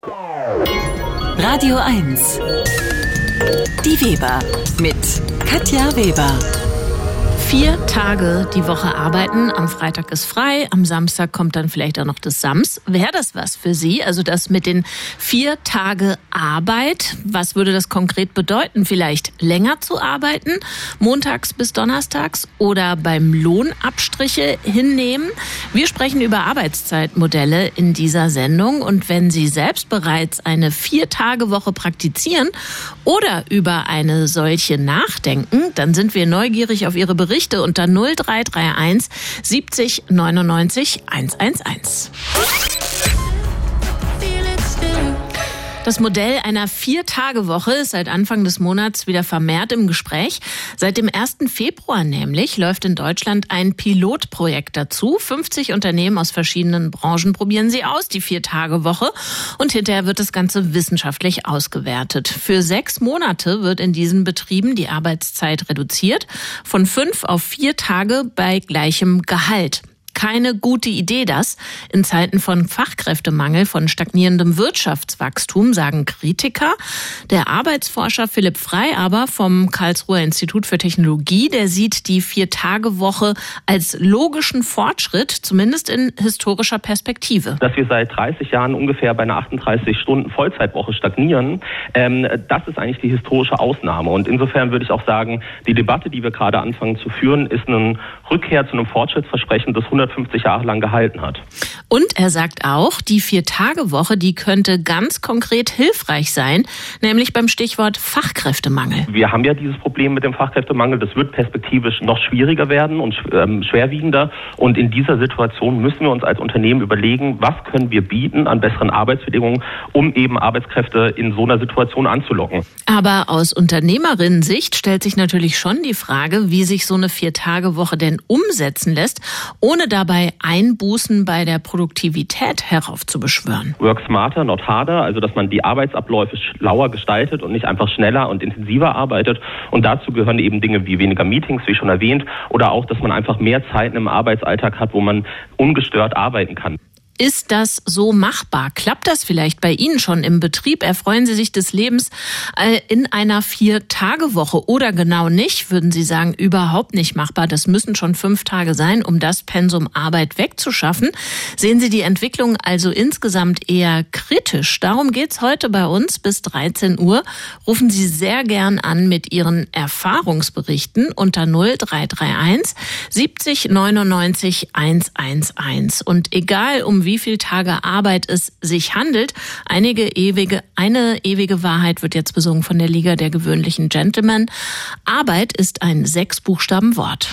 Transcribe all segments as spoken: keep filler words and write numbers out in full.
Radio eins. Die Weber mit Katja Weber. Vier Tage die Woche arbeiten, am Freitag ist frei, am Samstag kommt dann vielleicht auch noch das Sams. Wäre das was für Sie? Also das mit den vier Tage Arbeit, was würde das konkret bedeuten? Vielleicht länger zu arbeiten, montags bis donnerstags oder beim Lohnabstriche hinnehmen? Wir sprechen über Arbeitszeitmodelle in dieser Sendung und wenn Sie selbst bereits eine Vier-Tage-Woche praktizieren oder über eine solche nachdenken, dann sind wir neugierig auf Ihre Berichte unter null drei drei eins siebzig neunundneunzig hunderteins. Das Modell einer Vier-Tage-Woche ist seit Anfang des Monats wieder vermehrt im Gespräch. Seit dem ersten Februar nämlich läuft in Deutschland ein Pilotprojekt dazu. fünfzig Unternehmen aus verschiedenen Branchen probieren sie aus, die Vier-Tage-Woche. Und hinterher wird das Ganze wissenschaftlich ausgewertet. Für sechs Monate wird in diesen Betrieben die Arbeitszeit reduziert. Von fünf auf vier Tage bei gleichem Gehalt. Keine gute Idee das. In Zeiten von Fachkräftemangel, von stagnierendem Wirtschaftswachstum, sagen Kritiker. Der Arbeitsforscher Philipp Frey aber vom Karlsruher Institut für Technologie, der sieht die Vier-Tage-Woche als logischen Fortschritt, zumindest in historischer Perspektive. Dass wir seit dreißig Jahren ungefähr bei einer achtunddreißig Stunden Vollzeitwoche stagnieren, ähm, das ist eigentlich die historische Ausnahme. Und insofern würde ich auch sagen, die Debatte, die wir gerade anfangen zu führen, ist eine Rückkehr zu einem Fortschrittsversprechen, das hundertfünfzig Jahre lang gehalten hat. Und er sagt auch, die Vier-Tage-Woche, die könnte ganz konkret hilfreich sein, nämlich beim Stichwort Fachkräftemangel. Wir haben ja dieses Problem mit dem Fachkräftemangel. Das wird perspektivisch noch schwieriger werden und ähm, schwerwiegender. Und in dieser Situation müssen wir uns als Unternehmen überlegen, was können wir bieten an besseren Arbeitsbedingungen, um eben Arbeitskräfte in so einer Situation anzulocken. Aber aus Unternehmerinnen-Sicht stellt sich natürlich schon die Frage, wie sich so eine Vier-Tage-Woche denn umsetzen lässt, ohne dabei Einbußen bei der Produktivität heraufzubeschwören. Work smarter, not harder, also dass man die Arbeitsabläufe schlauer gestaltet und nicht einfach schneller und intensiver arbeitet. Und dazu gehören eben Dinge wie weniger Meetings, wie schon erwähnt, oder auch, dass man einfach mehr Zeiten im Arbeitsalltag hat, wo man ungestört arbeiten kann. Ist das so machbar? Klappt das vielleicht bei Ihnen schon im Betrieb? Erfreuen Sie sich des Lebens in einer Vier-Tage-Woche oder genau nicht? Würden Sie sagen, überhaupt nicht machbar? Das müssen schon fünf Tage sein, um das Pensum Arbeit wegzuschaffen. Sehen Sie die Entwicklung also insgesamt eher kritisch? Darum geht's heute bei uns bis dreizehn Uhr. Rufen Sie sehr gern an mit Ihren Erfahrungsberichten unter null drei drei eins siebzig neunundneunzig hunderteins. Und egal um wie viele Tage Arbeit es sich handelt. Einige ewige, eine ewige Wahrheit wird jetzt besungen von der Liga der gewöhnlichen Gentlemen. Arbeit ist ein Sechs-Buchstaben-Wort.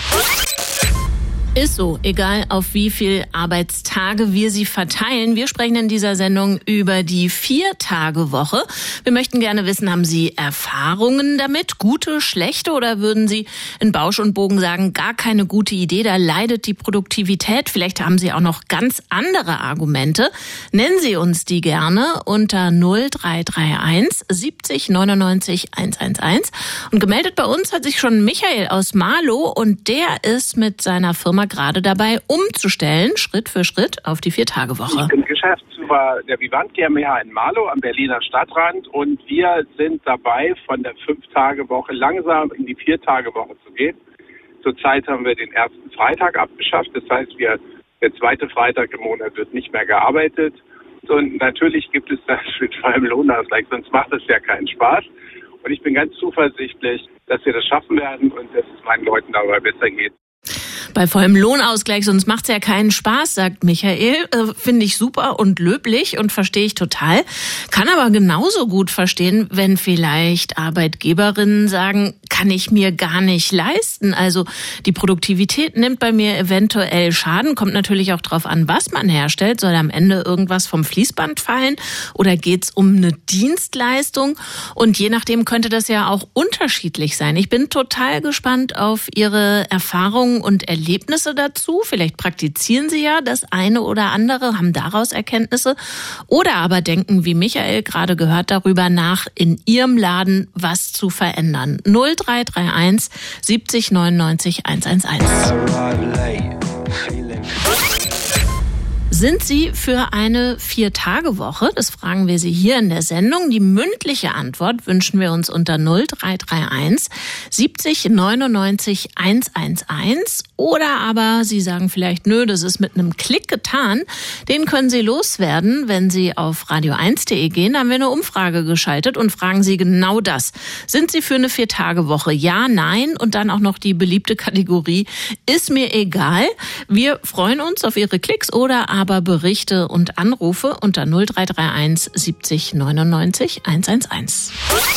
Ist so, egal auf wie viel Arbeitstage wir sie verteilen. Wir sprechen in dieser Sendung über die Vier-Tage-Woche. Wir möchten gerne wissen, haben Sie Erfahrungen damit? Gute, schlechte oder würden Sie in Bausch und Bogen sagen, gar keine gute Idee, da leidet die Produktivität. Vielleicht haben Sie auch noch ganz andere Argumente. Nennen Sie uns die gerne unter null drei drei eins siebzig neunundneunzig hunderteins. Und gemeldet bei uns hat sich schon Michael aus Marlow und der ist mit seiner Firma gerade dabei, umzustellen, Schritt für Schritt auf die Vier-Tage-Woche. Ich bin Geschäftsführer der Vivant GmbH in Marlow am Berliner Stadtrand und wir sind dabei, von der Fünf-Tage-Woche langsam in die Vier-Tage-Woche zu gehen. Zurzeit haben wir den ersten Freitag abgeschafft, das heißt, wir, der zweite Freitag im Monat wird nicht mehr gearbeitet. Und natürlich gibt es das mit vollem Lohnausgleich, sonst macht es ja keinen Spaß. Und ich bin ganz zuversichtlich, dass wir das schaffen werden und dass es meinen Leuten dabei besser geht. Bei vollem Lohnausgleich, sonst macht's ja keinen Spaß, sagt Michael. Äh, finde ich super und löblich und verstehe ich total. Kann aber genauso gut verstehen, wenn vielleicht Arbeitgeberinnen sagen, kann ich mir gar nicht leisten. Also die Produktivität nimmt bei mir eventuell Schaden. Kommt natürlich auch drauf an, was man herstellt. Soll am Ende irgendwas vom Fließband fallen oder geht's um eine Dienstleistung? Und je nachdem könnte das ja auch unterschiedlich sein. Ich bin total gespannt auf Ihre Erfahrungen und Erlebnisse. Erlebnisse dazu. Vielleicht praktizieren Sie ja das eine oder andere, haben daraus Erkenntnisse. Oder aber denken, wie Michael gerade gehört, darüber nach, in Ihrem Laden was zu verändern. null drei drei eins siebzig neunundneunzig hunderteins. Sind Sie für eine Vier-Tage-Woche? Das fragen wir Sie hier in der Sendung. Die mündliche Antwort wünschen wir uns unter null drei drei eins siebzig neunundneunzig hundertundzehn. Oder aber Sie sagen vielleicht, nö, das ist mit einem Klick getan. Den können Sie loswerden, wenn Sie auf radio eins punkt de gehen. Da haben wir eine Umfrage geschaltet und fragen Sie genau das. Sind Sie für eine Vier-Tage-Woche? Ja, nein. Und dann auch noch die beliebte Kategorie, ist mir egal. Wir freuen uns auf Ihre Klicks oder aber Berichte und Anrufe unter null drei drei eins siebzig neunundneunzig hundertzehn.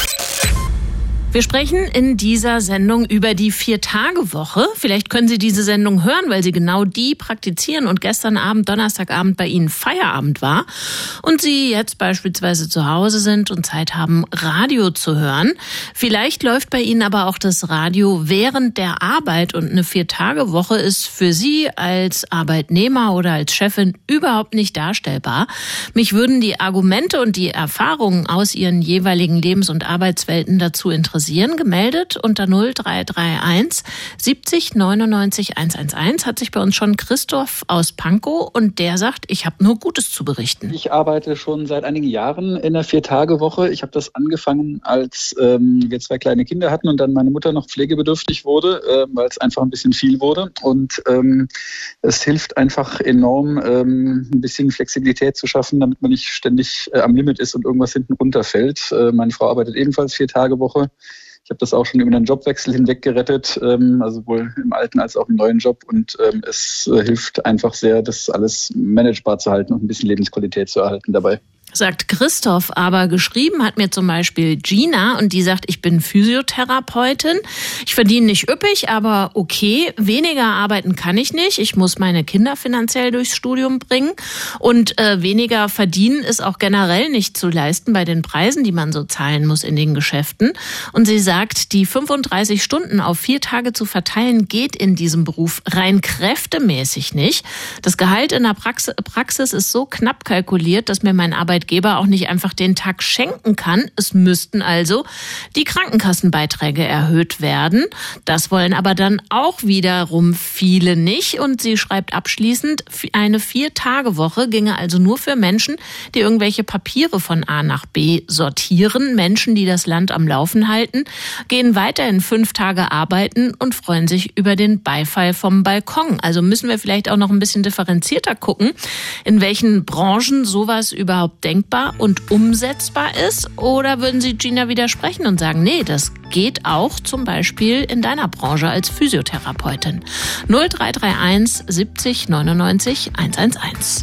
Wir sprechen in dieser Sendung über die Vier-Tage-Woche. Vielleicht können Sie diese Sendung hören, weil Sie genau die praktizieren und gestern Abend, Donnerstagabend bei Ihnen Feierabend war und Sie jetzt beispielsweise zu Hause sind und Zeit haben, Radio zu hören. Vielleicht läuft bei Ihnen aber auch das Radio während der Arbeit und eine Vier-Tage-Woche ist für Sie als Arbeitnehmer oder als Chefin überhaupt nicht darstellbar. Mich würden die Argumente und die Erfahrungen aus Ihren jeweiligen Lebens- und Arbeitswelten dazu interessieren. Gemeldet unter null drei drei eins siebzig neunundneunzig hundertzehn hat sich bei uns schon Christoph aus Pankow und der sagt, ich habe nur Gutes zu berichten. Ich arbeite schon seit einigen Jahren in der Vier-Tage-Woche. Ich habe das angefangen, als ähm, wir zwei kleine Kinder hatten und dann meine Mutter noch pflegebedürftig wurde, äh, weil es einfach ein bisschen viel wurde. Und ähm, es hilft einfach enorm, ähm, ein bisschen Flexibilität zu schaffen, damit man nicht ständig äh, am Limit ist und irgendwas hinten runterfällt. Äh, meine Frau arbeitet ebenfalls Vier-Tage-Woche. Ich habe das auch schon über einen Jobwechsel hinweg gerettet, ähm, also sowohl im alten als auch im neuen Job. Und ähm, es äh, hilft einfach sehr, das alles managebar zu halten und ein bisschen Lebensqualität zu erhalten dabei. Sagt Christoph, aber geschrieben hat mir zum Beispiel Gina und die sagt, ich bin Physiotherapeutin. Ich verdiene nicht üppig, aber okay, weniger arbeiten kann ich nicht. Ich muss meine Kinder finanziell durchs Studium bringen und äh, weniger verdienen ist auch generell nicht zu leisten bei den Preisen, die man so zahlen muss in den Geschäften. Und sie sagt, die fünfunddreißig Stunden auf vier Tage zu verteilen, geht in diesem Beruf rein kräftemäßig nicht. Das Gehalt in der Praxis, Praxis ist so knapp kalkuliert, dass mir mein Arbeitgeber Arbeitgeber auch nicht einfach den Tag schenken kann. Es müssten also die Krankenkassenbeiträge erhöht werden. Das wollen aber dann auch wiederum viele nicht. Und sie schreibt abschließend, eine Vier-Tage-Woche ginge also nur für Menschen, die irgendwelche Papiere von A nach B sortieren. Menschen, die das Land am Laufen halten, gehen weiterhin fünf Tage arbeiten und freuen sich über den Beifall vom Balkon. Also müssen wir vielleicht auch noch ein bisschen differenzierter gucken, in welchen Branchen sowas überhaupt denkbar und umsetzbar ist? Oder würden Sie Gina widersprechen und sagen, nee, das geht auch zum Beispiel in deiner Branche als Physiotherapeutin? null drei drei eins siebzig neunundneunzig hundertzehn.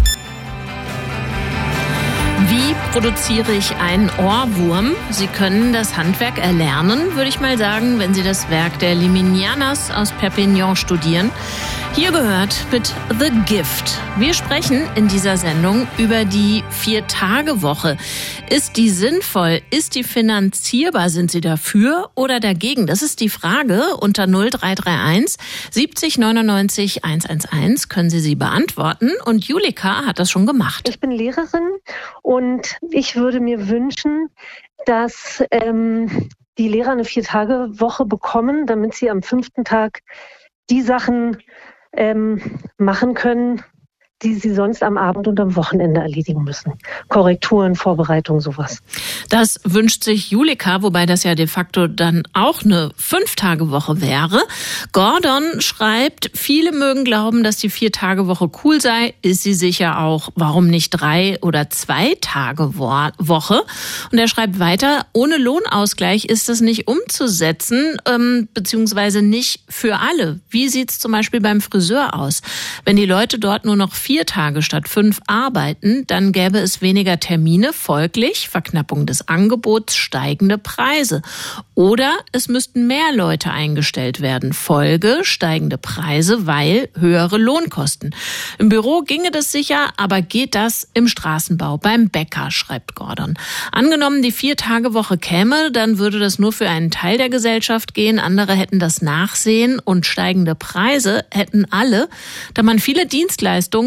Wie produziere ich einen Ohrwurm? Sie können das Handwerk erlernen, würde ich mal sagen, wenn Sie das Werk der Liminianas aus Perpignan studieren. Hier gehört mit The Gift. Wir sprechen in dieser Sendung über die Vier-Tage-Woche. Ist die sinnvoll? Ist die finanzierbar? Sind Sie dafür oder dagegen? Das ist die Frage. Unter null drei drei eins siebzig neunundneunzig hundertzehn können Sie sie beantworten. Und Julika hat das schon gemacht. Ich bin Lehrerin und ich würde mir wünschen, dass ähm, die Lehrer eine Vier-Tage-Woche bekommen, damit sie am fünften Tag die Sachen ähm, machen können, die sie sonst am Abend und am Wochenende erledigen müssen. Korrekturen, Vorbereitung, sowas. Das wünscht sich Julika, wobei das ja de facto dann auch eine Fünf-Tage-Woche wäre. Gordon schreibt, viele mögen glauben, dass die Vier-Tage-Woche cool sei. Ist sie sicher auch. Warum nicht drei- oder Zwei-Tage-Woche? Und er schreibt weiter, ohne Lohnausgleich ist es nicht umzusetzen, ähm, beziehungsweise nicht für alle. Wie sieht's zum Beispiel beim Friseur aus? Wenn die Leute dort nur noch vier Tage statt fünf arbeiten, dann gäbe es weniger Termine, folglich Verknappung des Angebots, steigende Preise. Oder es müssten mehr Leute eingestellt werden, Folge steigende Preise, weil höhere Lohnkosten. Im Büro ginge das sicher, aber geht das im Straßenbau, beim Bäcker, schreibt Gordon. Angenommen, die Vier-Tage-Woche käme, dann würde das nur für einen Teil der Gesellschaft gehen, andere hätten das Nachsehen und steigende Preise hätten alle, da man viele Dienstleistungen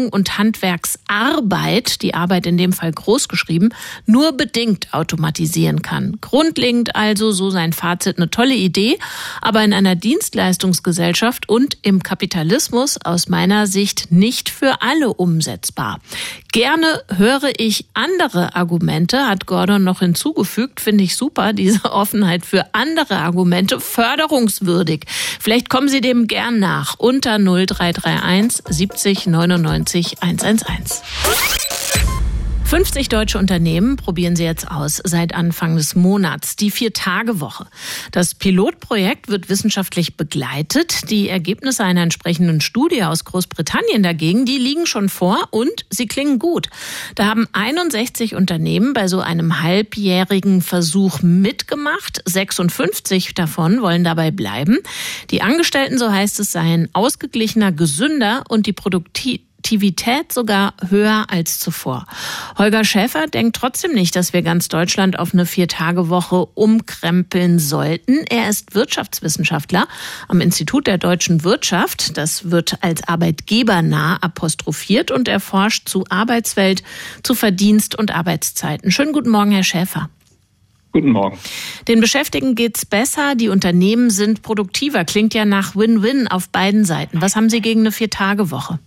und Handwerksarbeit, die Arbeit in dem Fall groß geschrieben, nur bedingt automatisieren kann. Grundlegend also, so sein Fazit, eine tolle Idee, aber in einer Dienstleistungsgesellschaft und im Kapitalismus aus meiner Sicht nicht für alle umsetzbar. Gerne höre ich andere Argumente, hat Gordon noch hinzugefügt, finde ich super, diese Offenheit für andere Argumente, förderungswürdig. Vielleicht kommen Sie dem gern nach, unter null drei drei eins siebzig neunundneunzig hundertelf. fünfzig deutsche Unternehmen probieren sie jetzt aus seit Anfang des Monats, die Vier-Tage-Woche. Das Pilotprojekt wird wissenschaftlich begleitet. Die Ergebnisse einer entsprechenden Studie aus Großbritannien dagegen, die liegen schon vor und sie klingen gut. Da haben einundsechzig Unternehmen bei so einem halbjährigen Versuch mitgemacht. sechsundfünfzig davon wollen dabei bleiben. Die Angestellten, so heißt es, seien ausgeglichener, gesünder und die Produktivität Aktivität sogar höher als zuvor. Holger Schäfer denkt trotzdem nicht, dass wir ganz Deutschland auf eine Vier-Tage-Woche umkrempeln sollten. Er ist Wirtschaftswissenschaftler am Institut der deutschen Wirtschaft. Das wird als arbeitgebernah apostrophiert und er forscht zu Arbeitswelt, zu Verdienst und Arbeitszeiten. Schönen guten Morgen, Herr Schäfer. Guten Morgen. Den Beschäftigten geht's besser, die Unternehmen sind produktiver. Klingt ja nach Win-Win auf beiden Seiten. Was haben Sie gegen eine Vier-Tage-Woche?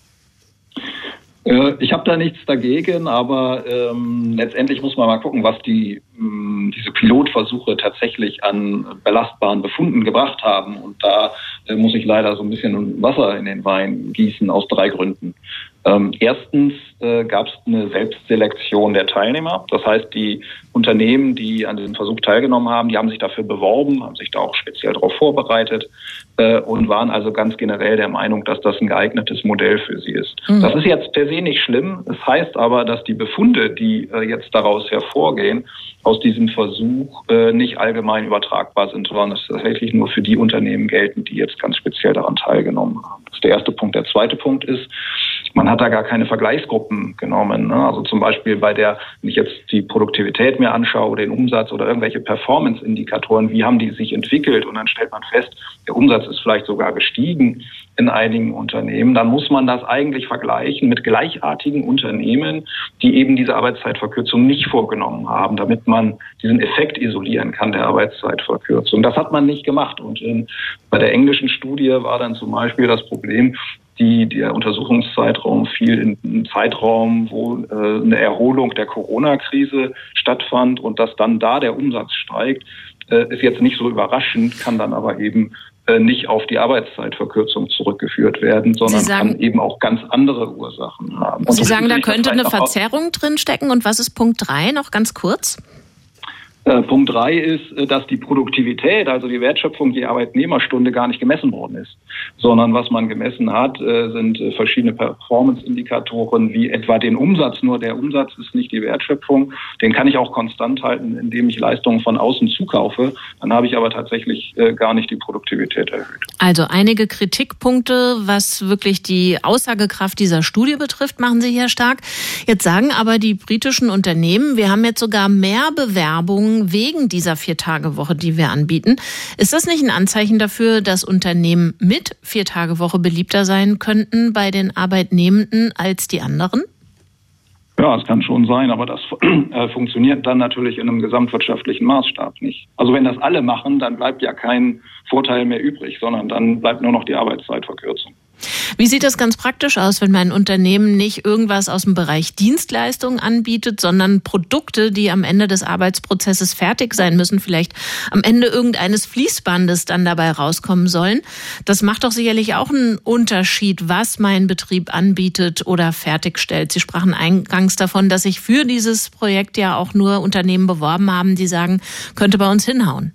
Ich habe da nichts dagegen, aber ähm, letztendlich muss man mal gucken, was die ähm, diese Pilotversuche tatsächlich an belastbaren Befunden gebracht haben. Und da äh, muss ich leider so ein bisschen Wasser in den Wein gießen aus drei Gründen. Ähm, erstens äh, gab es eine Selbstselektion der Teilnehmer. Das heißt, die Unternehmen, die an diesem Versuch teilgenommen haben, die haben sich dafür beworben, haben sich da auch speziell darauf vorbereitet äh, und waren also ganz generell der Meinung, dass das ein geeignetes Modell für sie ist. Mhm. Das ist jetzt per se nicht schlimm. Es heißt aber, dass die Befunde, die äh, jetzt daraus hervorgehen, aus diesem Versuch äh, nicht allgemein übertragbar sind, sondern es tatsächlich nur für die Unternehmen gelten, die jetzt ganz speziell daran teilgenommen haben. Das ist der erste Punkt. Der zweite Punkt ist, man hat da gar keine Vergleichsgruppen genommen. Ne? Also zum Beispiel bei der, wenn ich jetzt die Produktivität mir anschaue, den Umsatz oder irgendwelche Performance-Indikatoren, wie haben die sich entwickelt? Und dann stellt man fest, der Umsatz ist vielleicht sogar gestiegen in einigen Unternehmen. Dann muss man das eigentlich vergleichen mit gleichartigen Unternehmen, die eben diese Arbeitszeitverkürzung nicht vorgenommen haben, damit man diesen Effekt isolieren kann der Arbeitszeitverkürzung. Das hat man nicht gemacht. Und in, bei der englischen Studie war dann zum Beispiel das Problem, Die, der Untersuchungszeitraum fiel in einen Zeitraum, wo äh, eine Erholung der Corona-Krise stattfand und dass dann da der Umsatz steigt, äh, ist jetzt nicht so überraschend, kann dann aber eben äh, nicht auf die Arbeitszeitverkürzung zurückgeführt werden, sondern sagen, kann eben auch ganz andere Ursachen haben. Und Sie sagen, da könnte eine Verzerrung drinstecken. Und was ist Punkt drei? Noch ganz kurz. Äh, Punkt drei ist, dass die Produktivität, also die Wertschöpfung je Arbeitnehmerstunde gar nicht gemessen worden ist, sondern was man gemessen hat, äh, sind äh, verschiedene Performance-Indikatoren, wie etwa den Umsatz. Nur der Umsatz ist nicht die Wertschöpfung. Den kann ich auch konstant halten, indem ich Leistungen von außen zukaufe. Dann habe ich aber tatsächlich äh, gar nicht die Produktivität erhöht. Also einige Kritikpunkte, was wirklich die Aussagekraft dieser Studie betrifft, machen Sie hier stark. Jetzt sagen aber die britischen Unternehmen, wir haben jetzt sogar mehr Bewerbungen wegen dieser Vier-Tage-Woche, die wir anbieten. Ist das nicht ein Anzeichen dafür, dass Unternehmen mit Vier-Tage-Woche beliebter sein könnten bei den Arbeitnehmenden als die anderen? Ja, es kann schon sein, aber das äh, funktioniert dann natürlich in einem gesamtwirtschaftlichen Maßstab nicht. Also wenn das alle machen, dann bleibt ja kein Vorteil mehr übrig, sondern dann bleibt nur noch die Arbeitszeitverkürzung. Wie sieht das ganz praktisch aus, wenn mein Unternehmen nicht irgendwas aus dem Bereich Dienstleistungen anbietet, sondern Produkte, die am Ende des Arbeitsprozesses fertig sein müssen, vielleicht am Ende irgendeines Fließbandes dann dabei rauskommen sollen? Das macht doch sicherlich auch einen Unterschied, was mein Betrieb anbietet oder fertigstellt. Sie sprachen eingangs davon, dass sich für dieses Projekt ja auch nur Unternehmen beworben haben, die sagen, könnte bei uns hinhauen.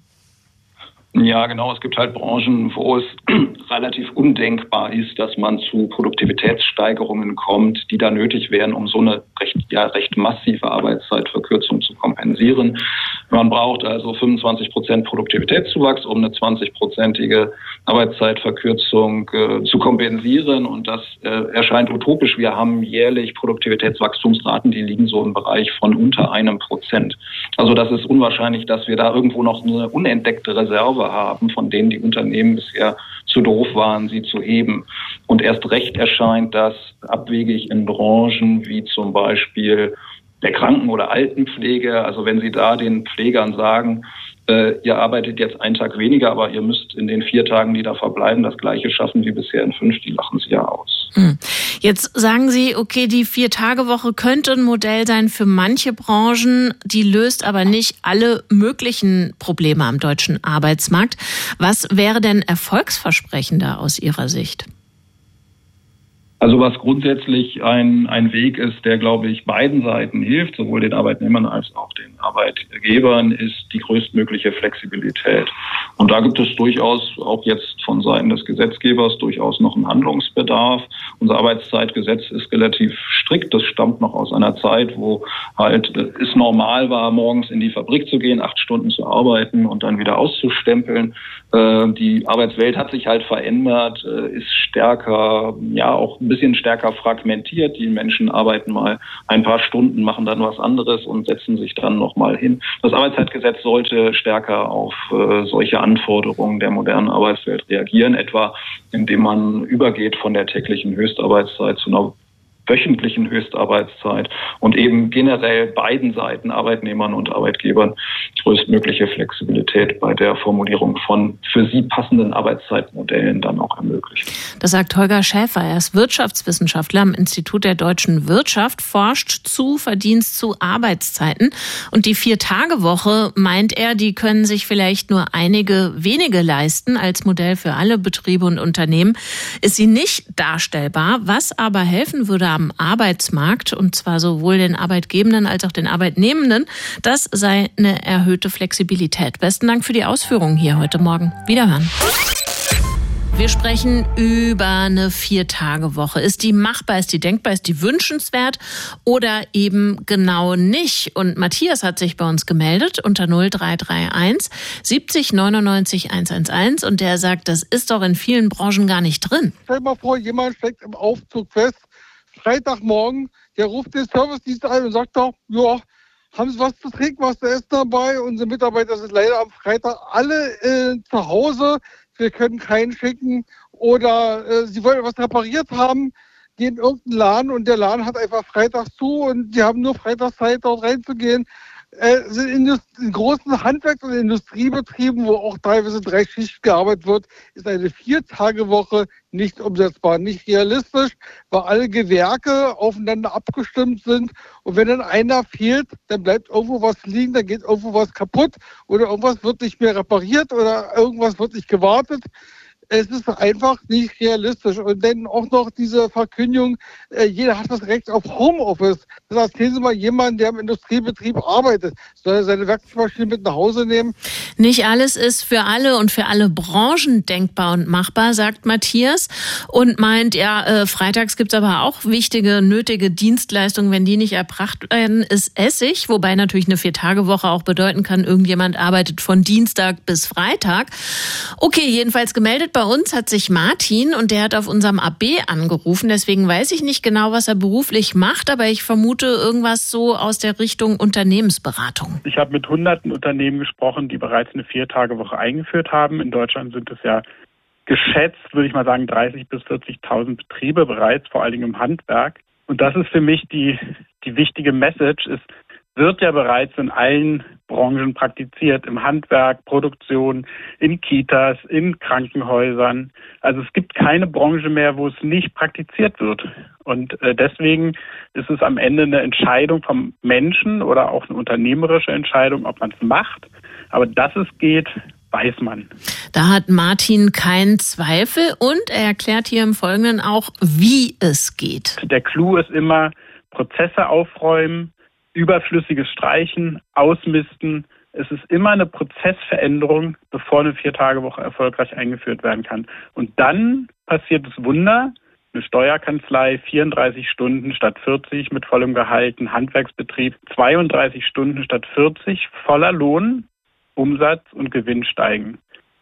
Ja, genau. Es gibt halt Branchen, wo es relativ undenkbar ist, dass man zu Produktivitätssteigerungen kommt, die da nötig wären, um so eine recht, ja, recht massive Arbeitszeitverkürzung zu kompensieren. Man braucht also fünfundzwanzig Prozent Produktivitätszuwachs, um eine zwanzig-prozentige Arbeitszeitverkürzung äh, zu kompensieren. Und das äh, erscheint utopisch. Wir haben jährlich Produktivitätswachstumsraten, die liegen so im Bereich von unter einem Prozent. Also das ist unwahrscheinlich, dass wir da irgendwo noch eine unentdeckte Reserve haben, von denen die Unternehmen bisher zu doof waren, sie zu heben. Und erst recht erscheint das abwegig in Branchen wie zum Beispiel der Kranken- oder Altenpflege. Also wenn Sie da den Pflegern sagen, äh, ihr arbeitet jetzt einen Tag weniger, aber ihr müsst in den vier Tagen, die da verbleiben, das Gleiche schaffen wie bisher in fünf, die lachen Sie ja aus. Jetzt sagen Sie, okay, die Vier-Tage-Woche könnte ein Modell sein für manche Branchen, die löst aber nicht alle möglichen Probleme am deutschen Arbeitsmarkt. Was wäre denn erfolgsversprechender aus Ihrer Sicht? Also was grundsätzlich ein, ein Weg ist, der, glaube ich, beiden Seiten hilft, sowohl den Arbeitnehmern als auch den Arbeitgebern, ist die größtmögliche Flexibilität. Und da gibt es durchaus auch jetzt von Seiten des Gesetzgebers durchaus noch einen Handlungsbedarf. Unser Arbeitszeitgesetz ist relativ strikt. Das stammt noch aus einer Zeit, wo halt es normal war, morgens in die Fabrik zu gehen, acht Stunden zu arbeiten und dann wieder auszustempeln. Die Arbeitswelt hat sich halt verändert, ist stärker, ja auch ein bisschen stärker fragmentiert. Die Menschen arbeiten mal ein paar Stunden, machen dann was anderes und setzen sich dann nochmal hin. Das Arbeitszeitgesetz sollte stärker auf äh, solche Anforderungen der modernen Arbeitswelt reagieren, etwa indem man übergeht von der täglichen Höchstarbeitszeit zu einer wöchentlichen Höchstarbeitszeit und eben generell beiden Seiten, Arbeitnehmern und Arbeitgebern, größtmögliche Flexibilität bei der Formulierung von für sie passenden Arbeitszeitmodellen dann auch ermöglichen. Das sagt Holger Schäfer. Er ist Wirtschaftswissenschaftler am Institut der deutschen Wirtschaft, forscht zu Verdienst zu Arbeitszeiten. Und die Vier-Tage-Woche, meint er, die können sich vielleicht nur einige wenige leisten. Als Modell für alle Betriebe und Unternehmen ist sie nicht darstellbar. Was aber helfen würde am Arbeitsmarkt, und zwar sowohl den Arbeitgebenden als auch den Arbeitnehmenden, das sei eine erhöhte Flexibilität. Besten Dank für die Ausführungen hier heute Morgen. Wiederhören. Wir sprechen über eine Vier-Tage-Woche. Ist die machbar, ist die denkbar, ist die wünschenswert oder eben genau nicht? Und Matthias hat sich bei uns gemeldet unter null drei drei eins siebzig neunundneunzig hundertelf und der sagt, das ist doch in vielen Branchen gar nicht drin. Stell dir mal vor, jemand steckt im Aufzug fest, Freitagmorgen, der ruft den Servicedienst ein und sagt doch, ja, haben Sie was zu trinken, was zu essen dabei? Unsere Mitarbeiter sind leider am Freitag alle äh, zu Hause. Wir können keinen schicken. Oder äh, Sie wollen was repariert haben, gehen in irgendeinen Laden und der Laden hat einfach Freitag zu und die haben nur Freitagszeit, dort reinzugehen. Äh, sind in, in großen Handwerks- und Industriebetrieben, wo auch teilweise drei Schichten gearbeitet wird, ist eine Vier-Tage-Woche nicht umsetzbar, nicht realistisch, weil alle Gewerke aufeinander abgestimmt sind. Und wenn dann einer fehlt, dann bleibt irgendwo was liegen, dann geht irgendwo was kaputt oder irgendwas wird nicht mehr repariert oder irgendwas wird nicht gewartet. Es ist einfach nicht realistisch. Und dann auch noch diese Verkündigung, äh, jeder hat das Recht auf Homeoffice. Das erzählen Sie mal jemanden, der im Industriebetrieb arbeitet. Soll er seine Werkzeugmaschine mit nach Hause nehmen? Nicht alles ist für alle und für alle Branchen denkbar und machbar, sagt Matthias. Und meint, ja, äh, freitags gibt's aber auch wichtige, nötige Dienstleistungen. Wenn die nicht erbracht werden, ist Essig. Wobei natürlich eine Vier-Tage-Woche auch bedeuten kann, irgendjemand arbeitet von Dienstag bis Freitag. Okay, jedenfalls gemeldet bei uns hat sich Martin und der hat auf unserem A B angerufen. Deswegen weiß ich nicht genau, was er beruflich macht, aber ich vermute irgendwas so aus der Richtung Unternehmensberatung. Ich habe mit hunderten Unternehmen gesprochen, die bereits eine Vier-Tage-Woche eingeführt haben. In Deutschland sind es ja geschätzt, würde ich mal sagen, dreißigtausend bis vierzigtausend Betriebe bereits, vor allen Dingen im Handwerk. Und das ist für mich die, die wichtige Message. Es wird ja bereits in allen Branchen praktiziert, im Handwerk, Produktion, in Kitas, in Krankenhäusern. Also es gibt keine Branche mehr, wo es nicht praktiziert wird. Und äh, deswegen ist es am Ende eine Entscheidung vom Menschen oder auch eine unternehmerische Entscheidung, ob man es macht. Aber dass es geht, weiß man. Da hat Martin keinen Zweifel und er erklärt hier im Folgenden auch, wie es geht. Der Clou ist immer Prozesse aufräumen, Überflüssiges streichen, ausmisten. Es ist immer eine Prozessveränderung, bevor eine Vier-Tage-Woche erfolgreich eingeführt werden kann. Und dann passiert das Wunder. Eine Steuerkanzlei, vierunddreißig Stunden statt vierzig mit vollem Gehalt, ein Handwerksbetrieb, zweiunddreißig Stunden statt vierzig, voller Lohn, Umsatz und Gewinn steigen.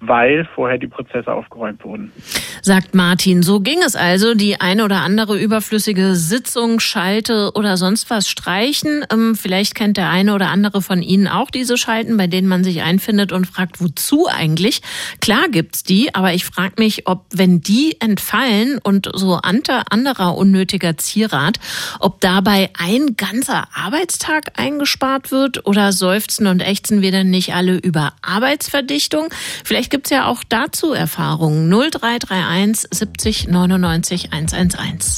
weil vorher die Prozesse aufgeräumt wurden. Sagt Martin. So ging es also. Die eine oder andere überflüssige Sitzung, Schalte oder sonst was streichen. Ähm, vielleicht kennt der eine oder andere von Ihnen auch diese Schalten, bei denen man sich einfindet und fragt, wozu eigentlich? Klar gibt's die, aber ich frage mich, ob, wenn die entfallen und so anderer unnötiger Zierat, ob dabei ein ganzer Arbeitstag eingespart wird, oder seufzen und ächzen wir denn nicht alle über Arbeitsverdichtung? Vielleicht gibt es ja auch dazu Erfahrungen. null drei drei eins siebzig neunundneunzig hundertundeins.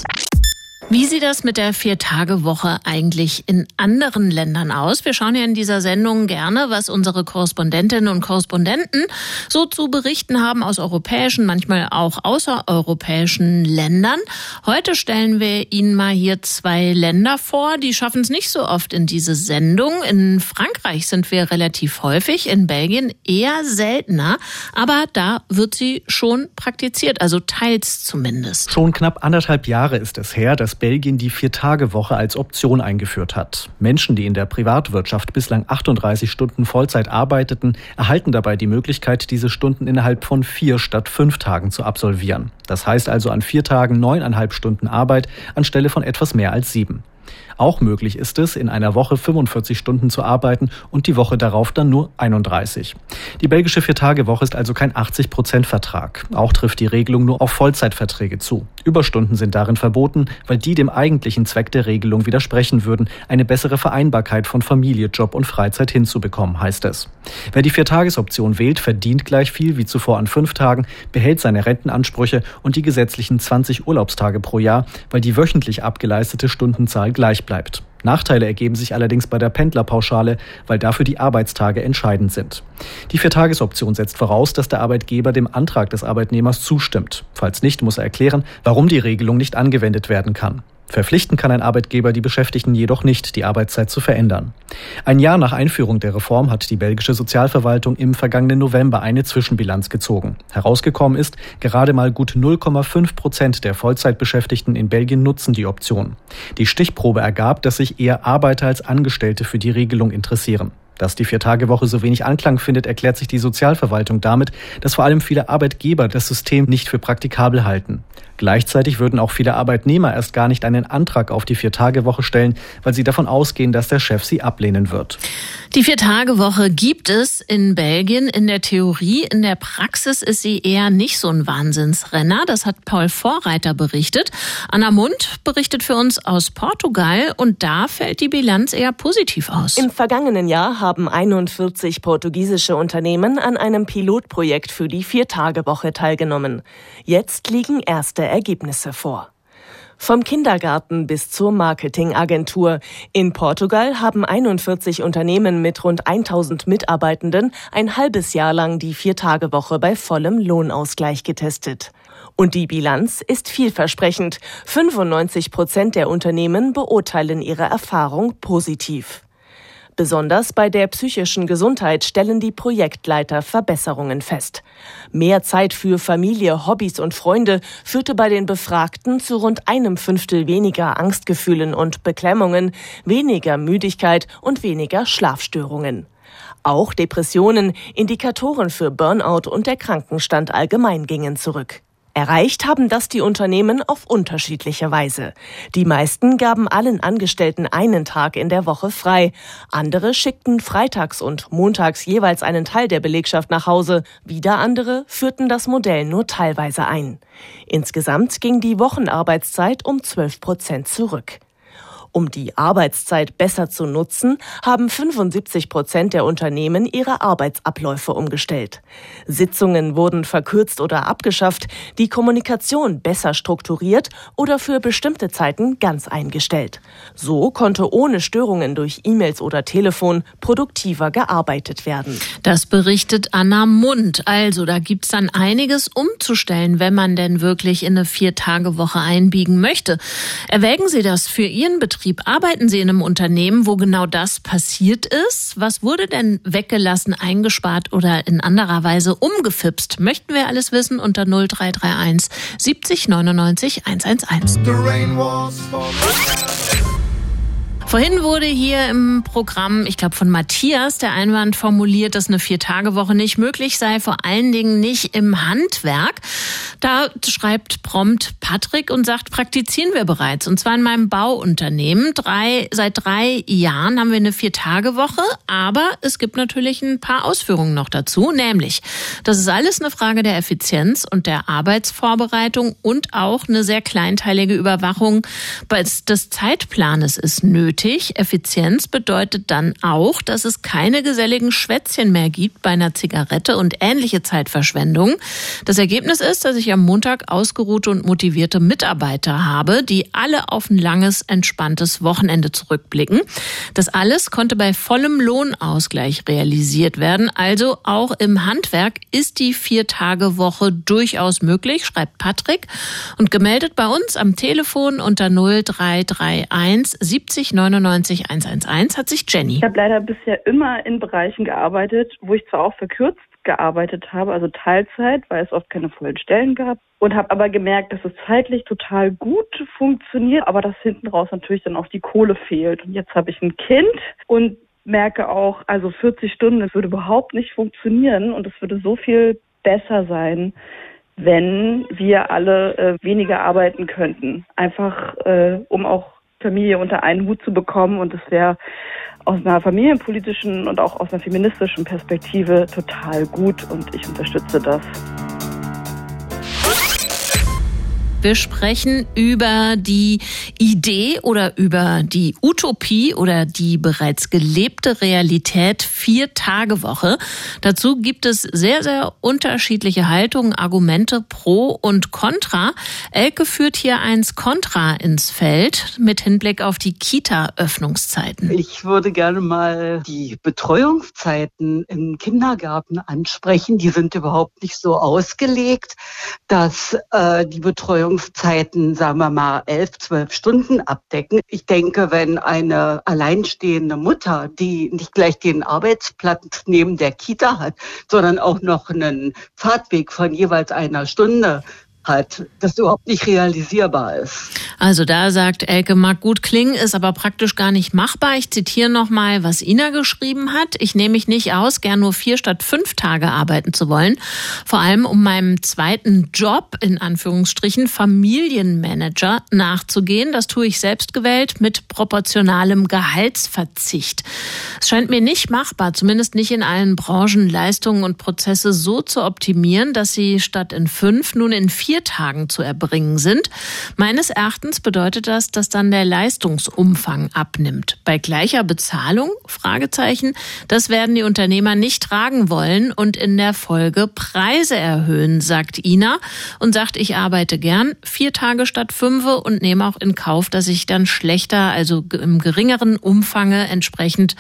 Wie sieht das mit der Vier-Tage-Woche eigentlich in anderen Ländern aus? Wir schauen ja in dieser Sendung gerne, was unsere Korrespondentinnen und Korrespondenten so zu berichten haben aus europäischen, manchmal auch außereuropäischen Ländern. Heute stellen wir Ihnen mal hier zwei Länder vor, die schaffen es nicht so oft in diese Sendung. In Frankreich sind wir relativ häufig, in Belgien eher seltener, aber da wird sie schon praktiziert, also teils zumindest. Schon knapp anderthalb Jahre ist es her, dass Belgien die Vier-Tage-Woche als Option eingeführt hat. Menschen, die in der Privatwirtschaft bislang achtunddreißig Stunden Vollzeit arbeiteten, erhalten dabei die Möglichkeit, diese Stunden innerhalb von vier statt fünf Tagen zu absolvieren. Das heißt also an vier Tagen neuneinhalb Stunden Arbeit anstelle von etwas mehr als sieben. Auch möglich ist es, in einer Woche fünfundvierzig Stunden zu arbeiten und die Woche darauf dann nur einunddreißig. Die belgische Vier-Tage-Woche ist also kein achtzig-Prozent-Vertrag. Auch trifft die Regelung nur auf Vollzeitverträge zu. Überstunden sind darin verboten, weil die dem eigentlichen Zweck der Regelung widersprechen würden, eine bessere Vereinbarkeit von Familie, Job und Freizeit hinzubekommen, heißt es. Wer die Vier-Tages-Option wählt, verdient gleich viel wie zuvor an fünf Tagen, behält seine Rentenansprüche und die gesetzlichen zwanzig Urlaubstage pro Jahr, weil die wöchentlich abgeleistete Stundenzahl gleich bleibt. Nachteile ergeben sich allerdings bei der Pendlerpauschale, weil dafür die Arbeitstage entscheidend sind. Die Vier-Tages-Option setzt voraus, dass der Arbeitgeber dem Antrag des Arbeitnehmers zustimmt. Falls nicht, muss er erklären, warum die Regelung nicht angewendet werden kann. Verpflichten kann ein Arbeitgeber die Beschäftigten jedoch nicht, die Arbeitszeit zu verändern. Ein Jahr nach Einführung der Reform hat die belgische Sozialverwaltung im vergangenen November eine Zwischenbilanz gezogen. Herausgekommen ist, gerade mal gut null Komma fünf Prozent der Vollzeitbeschäftigten in Belgien nutzen die Option. Die Stichprobe ergab, dass sich eher Arbeiter als Angestellte für die Regelung interessieren. Dass die Vier-Tage-Woche so wenig Anklang findet, erklärt sich die Sozialverwaltung damit, dass vor allem viele Arbeitgeber das System nicht für praktikabel halten. Gleichzeitig würden auch viele Arbeitnehmer erst gar nicht einen Antrag auf die Vier-Tage-Woche stellen, weil sie davon ausgehen, dass der Chef sie ablehnen wird. Die Vier-Tage-Woche gibt es in Belgien in der Theorie. In der Praxis ist sie eher nicht so ein Wahnsinnsrenner. Das hat Paul Vorreiter berichtet. Anna Mund berichtet für uns aus Portugal und da fällt die Bilanz eher positiv aus. Im vergangenen Jahr haben einundvierzig portugiesische Unternehmen an einem Pilotprojekt für die Vier-Tage-Woche teilgenommen. Jetzt liegen erste Ergebnisse vor. Vom Kindergarten bis zur Marketingagentur. In Portugal haben einundvierzig Unternehmen mit rund tausend Mitarbeitenden ein halbes Jahr lang die Vier-Tage-Woche bei vollem Lohnausgleich getestet. Und die Bilanz ist vielversprechend. fünfundneunzig Prozent der Unternehmen beurteilen ihre Erfahrung positiv. Besonders bei der psychischen Gesundheit stellen die Projektleiter Verbesserungen fest. Mehr Zeit für Familie, Hobbys und Freunde führte bei den Befragten zu rund einem Fünftel weniger Angstgefühlen und Beklemmungen, weniger Müdigkeit und weniger Schlafstörungen. Auch Depressionen, Indikatoren für Burnout und der Krankenstand allgemein gingen zurück. Erreicht haben das die Unternehmen auf unterschiedliche Weise. Die meisten gaben allen Angestellten einen Tag in der Woche frei. Andere schickten freitags und montags jeweils einen Teil der Belegschaft nach Hause. Wieder andere führten das Modell nur teilweise ein. Insgesamt ging die Wochenarbeitszeit um zwölf Prozent zurück. Um die Arbeitszeit besser zu nutzen, haben fünfundsiebzig Prozent der Unternehmen ihre Arbeitsabläufe umgestellt. Sitzungen wurden verkürzt oder abgeschafft, die Kommunikation besser strukturiert oder für bestimmte Zeiten ganz eingestellt. So konnte ohne Störungen durch E-Mails oder Telefon produktiver gearbeitet werden. Das berichtet Anna Mund. Also da gibt's dann einiges umzustellen, wenn man denn wirklich in eine Vier-Tage-Woche einbiegen möchte. Erwägen Sie das für Ihren Betrieb? Arbeiten Sie in einem Unternehmen, wo genau das passiert ist? Was wurde denn weggelassen, eingespart oder in anderer Weise umgefipst? Möchten wir alles wissen unter null drei drei eins siebzig neunundneunzig hundertundeins. Vorhin wurde hier im Programm, ich glaube von Matthias, der Einwand formuliert, dass eine Vier-Tage-Woche nicht möglich sei, vor allen Dingen nicht im Handwerk. Da schreibt prompt Patrick und sagt, praktizieren wir bereits. Und zwar in meinem Bauunternehmen. Drei, seit drei Jahren haben wir eine Vier-Tage-Woche, aber es gibt natürlich ein paar Ausführungen noch dazu, nämlich, das ist alles eine Frage der Effizienz und der Arbeitsvorbereitung und auch eine sehr kleinteilige Überwachung des Zeitplanes ist nötig. Effizienz bedeutet dann auch, dass es keine geselligen Schwätzchen mehr gibt bei einer Zigarette und ähnliche Zeitverschwendung. Das Ergebnis ist, dass ich am Montag ausgeruhte und motivierte Mitarbeiter habe, die alle auf ein langes, entspanntes Wochenende zurückblicken. Das alles konnte bei vollem Lohnausgleich realisiert werden. Also auch im Handwerk ist die Vier-Tage-Woche durchaus möglich, schreibt Patrick. Und gemeldet bei uns am Telefon unter null drei drei eins siebzig neunundneunzig hundertelf hat sich Jenny. Ich habe leider bisher immer in Bereichen gearbeitet, wo ich zwar auch verkürzt gearbeitet habe, also Teilzeit, weil es oft keine vollen Stellen gab, und habe aber gemerkt, dass es zeitlich total gut funktioniert, aber dass hinten raus natürlich dann auch die Kohle fehlt. Und jetzt habe ich ein Kind und merke auch, also vierzig Stunden, das würde überhaupt nicht funktionieren und es würde so viel besser sein, wenn wir alle äh, weniger arbeiten könnten. Einfach, äh, um auch Familie unter einen Hut zu bekommen, und das wäre aus einer familienpolitischen und auch aus einer feministischen Perspektive total gut und ich unterstütze das. Wir sprechen über die Idee oder über die Utopie oder die bereits gelebte Realität Vier-Tage-Woche. Dazu gibt es sehr, sehr unterschiedliche Haltungen, Argumente pro und contra. Elke führt hier eins Kontra ins Feld mit Hinblick auf die Kita-Öffnungszeiten. Ich würde gerne mal die Betreuungszeiten im Kindergarten ansprechen. Die sind überhaupt nicht so ausgelegt, dass äh, die Betreuung Zeiten, sagen wir mal, elf, zwölf Stunden abdecken. Ich denke, wenn eine alleinstehende Mutter, die nicht gleich den Arbeitsplatz neben der Kita hat, sondern auch noch einen Fahrtweg von jeweils einer Stunde hat, das überhaupt nicht realisierbar ist. Also da sagt Elke, mag gut klingen, ist aber praktisch gar nicht machbar. Ich zitiere nochmal, was Ina geschrieben hat. Ich nehme mich nicht aus, gern nur vier statt fünf Tage arbeiten zu wollen. Vor allem, um meinem zweiten Job, in Anführungsstrichen, Familienmanager nachzugehen. Das tue ich selbstgewählt mit proportionalem Gehaltsverzicht. Es scheint mir nicht machbar, zumindest nicht in allen Branchen, Leistungen und Prozesse so zu optimieren, dass sie statt in fünf nun in vier Tagen zu erbringen sind. Meines Erachtens bedeutet das, dass dann der Leistungsumfang abnimmt. Bei gleicher Bezahlung? Fragezeichen. Das werden die Unternehmer nicht tragen wollen und in der Folge Preise erhöhen, sagt Ina und sagt, ich arbeite gern vier Tage statt fünf und nehme auch in Kauf, dass ich dann schlechter, also im geringeren Umfange entsprechend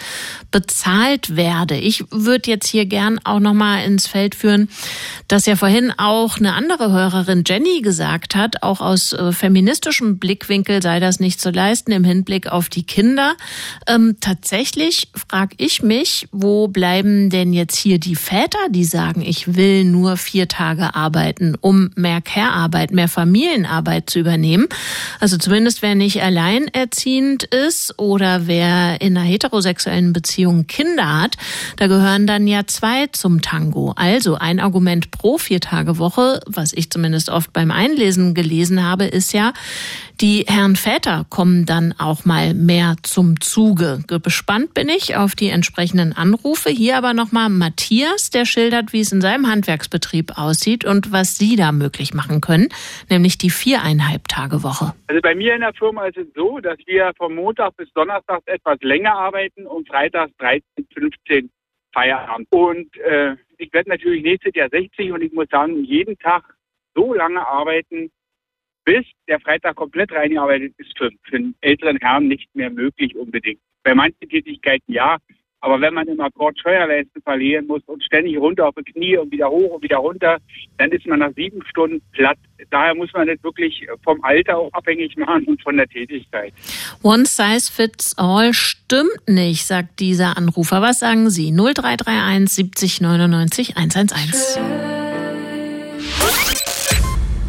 bezahlt werde. Ich würde jetzt hier gern auch noch mal ins Feld führen, dass ja vorhin auch eine andere Hörerin Jenny gesagt hat, auch aus äh, feministischem Blickwinkel sei das nicht zu leisten im Hinblick auf die Kinder. Ähm, tatsächlich frage ich mich, wo bleiben denn jetzt hier die Väter, die sagen, ich will nur vier Tage arbeiten, um mehr Care-Arbeit, mehr Familienarbeit zu übernehmen. Also zumindest wer nicht alleinerziehend ist oder wer in einer heterosexuellen Beziehung Kinder hat, da gehören dann ja zwei zum Tango. Also ein Argument pro Vier-Tage-Woche, was ich zumindest oft beim Einlesen gelesen habe, ist ja, die Herren Väter kommen dann auch mal mehr zum Zuge. Gespannt bin ich auf die entsprechenden Anrufe. Hier aber nochmal Matthias, der schildert, wie es in seinem Handwerksbetrieb aussieht und was Sie da möglich machen können, nämlich die viereinhalb Tage Woche. Also bei mir in der Firma ist es so, dass wir von Montag bis Donnerstag etwas länger arbeiten und freitags dreizehn, fünfzehn Feierabend. Und äh, ich werde natürlich nächstes Jahr sechzig und ich muss sagen, jeden Tag so lange arbeiten, bis der Freitag komplett reingearbeitet ist, für, für einen älteren Herrn nicht mehr möglich unbedingt. Bei manchen Tätigkeiten ja, aber wenn man im Akkord Steuerleisten verlieren muss und ständig runter auf die Knie und wieder hoch und wieder runter, dann ist man nach sieben Stunden platt. Daher muss man das wirklich vom Alter auch abhängig machen und von der Tätigkeit. One size fits all stimmt nicht, sagt dieser Anrufer. Was sagen Sie? null drei drei eins siebzig neunundneunzig hundertelf. Mal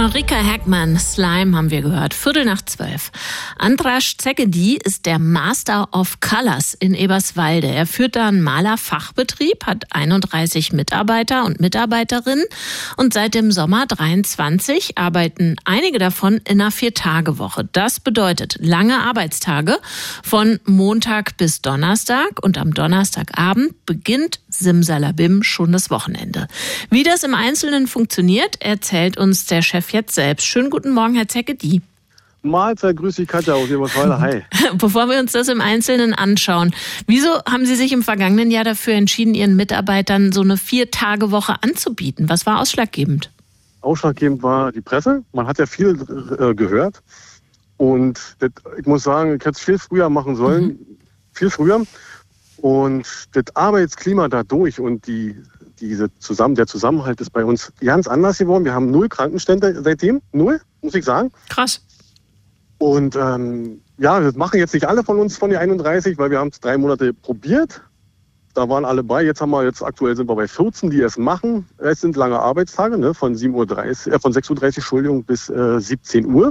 Marika Hackman, Slime haben wir gehört, Viertel nach zwölf. Andras Szegedi ist der Master of Colors in Eberswalde. Er führt da einen Malerfachbetrieb, hat einunddreißig Mitarbeiter und Mitarbeiterinnen und seit dem Sommer dreiundzwanzig arbeiten einige davon in einer Vier-Tage-Woche. Das bedeutet lange Arbeitstage von Montag bis Donnerstag und am Donnerstagabend beginnt Simsalabim schon das Wochenende. Wie das im Einzelnen funktioniert, erzählt uns der Chef jetzt selbst. Schönen guten Morgen, Herr Szegedi. Mahlzeit, grüß dich Katja aus Eberswalde, hi. Bevor wir uns das im Einzelnen anschauen, wieso haben Sie sich im vergangenen Jahr dafür entschieden, Ihren Mitarbeitern so eine Vier-Tage-Woche anzubieten? Was war ausschlaggebend? Ausschlaggebend war die Presse. Man hat ja viel äh, gehört. Und das, ich muss sagen, ich hätte es viel früher machen sollen. Mhm. Viel früher. Und das Arbeitsklima dadurch und die, diese zusammen, der Zusammenhalt ist bei uns ganz anders geworden. Wir haben null Krankenstände seitdem. Null, muss ich sagen. Krass. Und ähm, ja, das machen jetzt nicht alle von uns von den einunddreißig, weil wir haben es drei Monate probiert. Da waren alle bei. Jetzt haben wir jetzt aktuell sind wir bei vierzehn, die es machen. Es sind lange Arbeitstage, ne, von sieben Uhr dreißig, äh, von sechs Uhr dreißig, Entschuldigung, bis äh, siebzehn Uhr.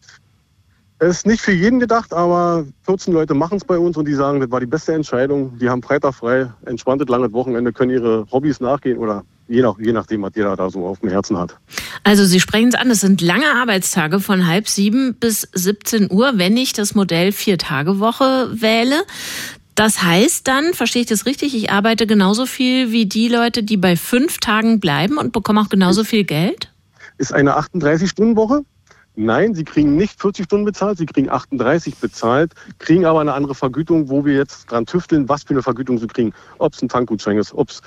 Es ist nicht für jeden gedacht, aber vierzehn Leute machen es bei uns und die sagen, das war die beste Entscheidung. Die haben Freitag frei, entspanntes langes Wochenende, können ihre Hobbys nachgehen oder je, nach, je nachdem, was jeder da so auf dem Herzen hat. Also Sie sprechen es an, es sind lange Arbeitstage von halb sieben bis siebzehn Uhr, wenn ich das Modell Vier-Tage-Woche wähle. Das heißt dann, verstehe ich das richtig, ich arbeite genauso viel wie die Leute, die bei fünf Tagen bleiben und bekomme auch genauso viel Geld? Ist eine achtunddreißig-Stunden-Woche. Nein, sie kriegen nicht vierzig Stunden bezahlt, sie kriegen achtunddreißig bezahlt, kriegen aber eine andere Vergütung, wo wir jetzt dran tüfteln, was für eine Vergütung sie kriegen. Ob es ein Tankgutschein ist, ob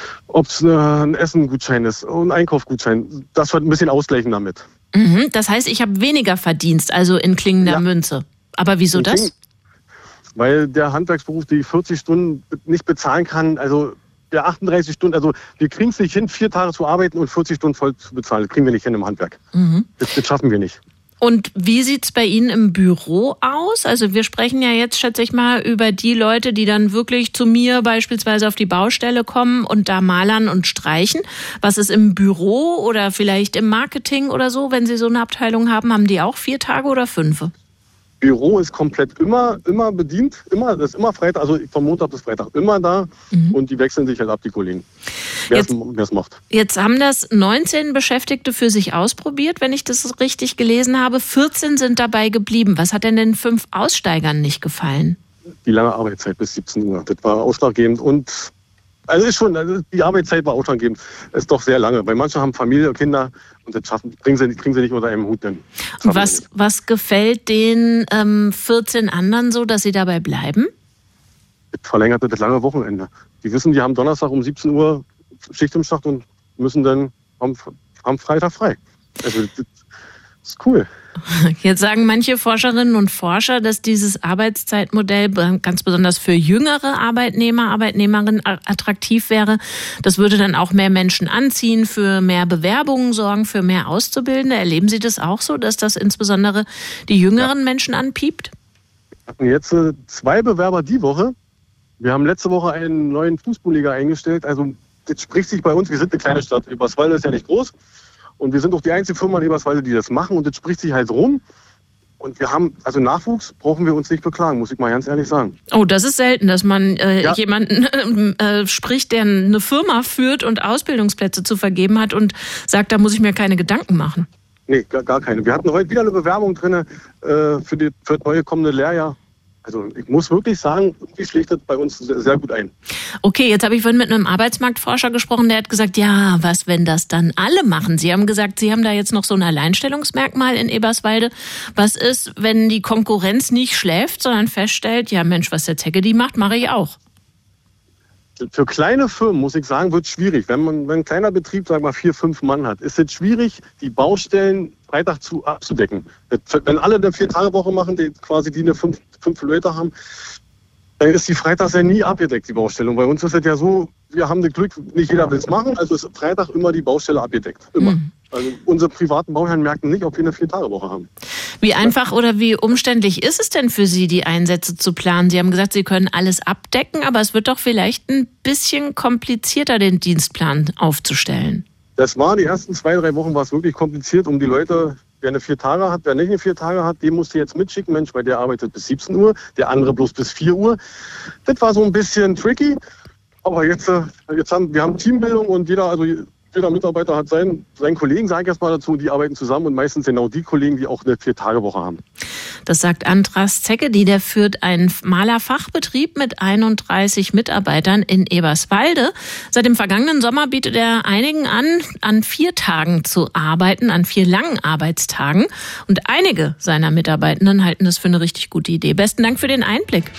es ein Essengutschein ist, ein Einkaufsgutschein. Das wird ein bisschen ausgleichen damit. Mhm, das heißt, ich habe weniger Verdienst, also in klingender ja. Münze. Aber wieso in das? Weil der Handwerksberuf die vierzig Stunden nicht bezahlen kann, also der achtunddreißig Stunden, also wir kriegen es nicht hin, vier Tage zu arbeiten und vierzig Stunden voll zu bezahlen. Das kriegen wir nicht hin im Handwerk. Mhm. Das, das schaffen wir nicht. Und wie sieht's bei Ihnen im Büro aus? Also wir sprechen ja jetzt, schätze ich mal, über die Leute, die dann wirklich zu mir beispielsweise auf die Baustelle kommen und da malern und streichen. Was ist im Büro oder vielleicht im Marketing oder so, wenn Sie so eine Abteilung haben, haben die auch vier Tage oder fünf? Büro ist komplett immer, immer bedient, immer, das ist immer Freitag, also von Montag bis Freitag immer da mhm. und die wechseln sich halt ab, die Kollegen, wer es macht. Jetzt haben das neunzehn Beschäftigte für sich ausprobiert, wenn ich das richtig gelesen habe. vierzehn sind dabei geblieben. Was hat denn den fünf Aussteigern nicht gefallen? Die lange Arbeitszeit bis siebzehn Uhr, das war ausschlaggebend und also ist schon, also die Arbeitszeit war ausschlaggebend. Ist doch sehr lange, weil manche haben Familie und Kinder und das schaffen, kriegen sie, kriegen sie nicht unter einem Hut. Denn was, was gefällt den ähm, vierzehn anderen so, dass sie dabei bleiben? Das verlängerte das lange Wochenende. Die wissen, die haben Donnerstag um siebzehn Uhr Schicht im Schacht und müssen dann am, am Freitag frei. Also das ist cool. Jetzt sagen manche Forscherinnen und Forscher, dass dieses Arbeitszeitmodell ganz besonders für jüngere Arbeitnehmer, Arbeitnehmerinnen attraktiv wäre. Das würde dann auch mehr Menschen anziehen, für mehr Bewerbungen sorgen, für mehr Auszubildende. Erleben Sie das auch so, dass das insbesondere die jüngeren ja. Menschen anpiept? Wir hatten jetzt äh, zwei Bewerber die Woche. Wir haben letzte Woche einen neuen Fußballliga eingestellt. Also das spricht sich bei uns, wir sind eine kleine Stadt. Eberswalde ist ja nicht groß. Und wir sind auch die einzige Firma in Eberswalde, die das machen. Und das spricht sich halt rum. Und wir haben, also Nachwuchs brauchen wir uns nicht beklagen, muss ich mal ganz ehrlich sagen. Oh, das ist selten, dass man äh, ja. jemanden äh, spricht, der eine Firma führt und Ausbildungsplätze zu vergeben hat und sagt, da muss ich mir keine Gedanken machen. Nee, gar, gar keine. Wir hatten heute wieder eine Bewerbung drin äh, für, die, für das neue kommende Lehrjahr. Also ich muss wirklich sagen, die schlägt das bei uns sehr gut ein. Okay, jetzt habe ich vorhin mit einem Arbeitsmarktforscher gesprochen, der hat gesagt, ja, was, wenn das dann alle machen? Sie haben gesagt, Sie haben da jetzt noch so ein Alleinstellungsmerkmal in Eberswalde. Was ist, wenn die Konkurrenz nicht schläft, sondern feststellt, ja Mensch, was der Szegedi macht, mache ich auch? Für kleine Firmen, muss ich sagen, wird es schwierig. Wenn man wenn ein kleiner Betrieb, sagen wir mal, vier, fünf Mann hat, ist es schwierig, die Baustellen Freitag zu abzudecken. Wenn alle eine Vier-Tage-Woche machen, die quasi die eine fünf, fünf Leute haben, dann ist die Freitags ja nie abgedeckt, die Baustelle. Und bei uns ist es ja so, wir haben das Glück, nicht jeder will es machen, also ist Freitag immer die Baustelle abgedeckt. Immer. Mhm. Also unsere privaten Bauherren merken nicht, ob wir eine Vier-Tage-Woche haben. Wie einfach oder wie umständlich ist es denn für Sie, die Einsätze zu planen? Sie haben gesagt, Sie können alles abdecken, aber es wird doch vielleicht ein bisschen komplizierter, den Dienstplan aufzustellen. Das war die ersten zwei, drei Wochen war es wirklich kompliziert, um die Leute, wer eine vier Tage hat, wer nicht eine vier Tage hat, den musste jetzt mitschicken. Mensch, weil der arbeitet bis siebzehn Uhr, der andere bloß bis vier Uhr. Das war so ein bisschen tricky. Aber jetzt, jetzt haben wir haben Teambildung und jeder, also jeder Mitarbeiter hat seinen, seinen Kollegen, sage ich erst mal dazu, die arbeiten zusammen und meistens genau die Kollegen, die auch eine Vier-Tage-Woche haben. Das sagt Andras Zecke, der führt einen Malerfachbetrieb mit einunddreißig Mitarbeitern in Eberswalde. Seit dem vergangenen Sommer bietet er einigen an, an vier Tagen zu arbeiten, an vier langen Arbeitstagen. Und einige seiner Mitarbeitenden halten das für eine richtig gute Idee. Besten Dank für den Einblick.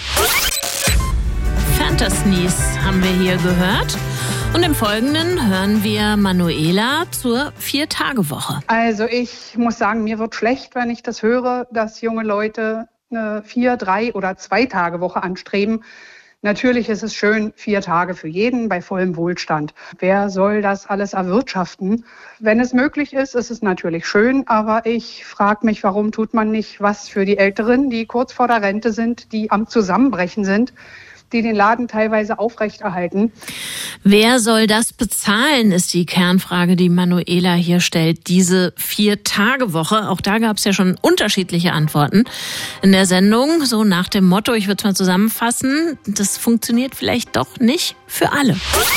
Fantasnies haben wir hier gehört. Und im Folgenden hören wir Manuela zur Vier-Tage-Woche. Also ich muss sagen, mir wird schlecht, wenn ich das höre, dass junge Leute eine Vier-, Drei- oder Zwei-Tage-Woche anstreben. Natürlich ist es schön, vier Tage für jeden bei vollem Wohlstand. Wer soll das alles erwirtschaften? Wenn es möglich ist, ist es natürlich schön, aber ich frage mich, warum tut man nicht was für die Älteren, die kurz vor der Rente sind, die am Zusammenbrechen sind, die den Laden teilweise aufrechterhalten. Wer soll das bezahlen, ist die Kernfrage, die Manuela hier stellt. Diese Vier-Tage-Woche, auch da gab es ja schon unterschiedliche Antworten in der Sendung. So nach dem Motto, ich würde es mal zusammenfassen, das funktioniert vielleicht doch nicht für alle.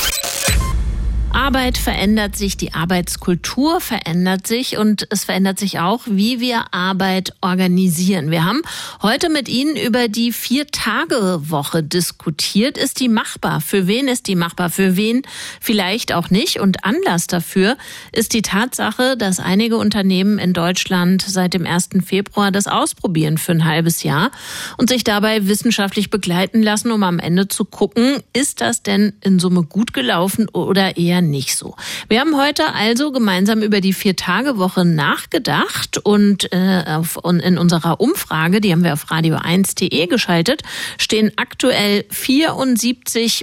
Arbeit verändert sich, die Arbeitskultur verändert sich und es verändert sich auch, wie wir Arbeit organisieren. Wir haben heute mit Ihnen über die Vier-Tage-Woche diskutiert. Ist die machbar? Für wen ist die machbar? Für wen vielleicht auch nicht? Und Anlass dafür ist die Tatsache, dass einige Unternehmen in Deutschland seit dem ersten Februar das ausprobieren für ein halbes Jahr und sich dabei wissenschaftlich begleiten lassen, um am Ende zu gucken, ist das denn in Summe gut gelaufen oder eher nicht so. Wir haben heute also gemeinsam über die Vier-Tage-Woche nachgedacht und äh, auf, und in unserer Umfrage, die haben wir auf radio eins punkt de geschaltet, stehen aktuell vierundsiebzig